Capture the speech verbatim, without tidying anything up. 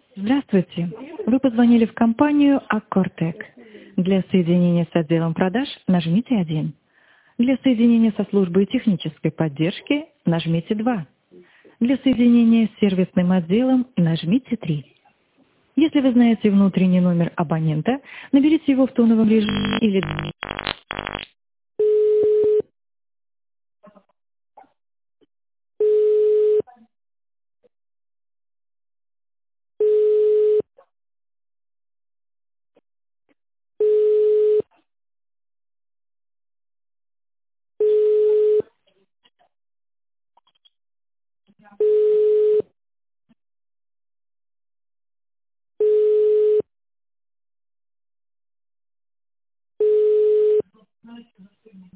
Здравствуйте. Вы позвонили в компанию Аккортек. Для соединения с отделом продаж нажмите один. Для соединения со службой технической поддержки нажмите два. Для соединения с сервисным отделом нажмите три. Если вы знаете внутренний номер абонента, наберите его в тоновом режиме или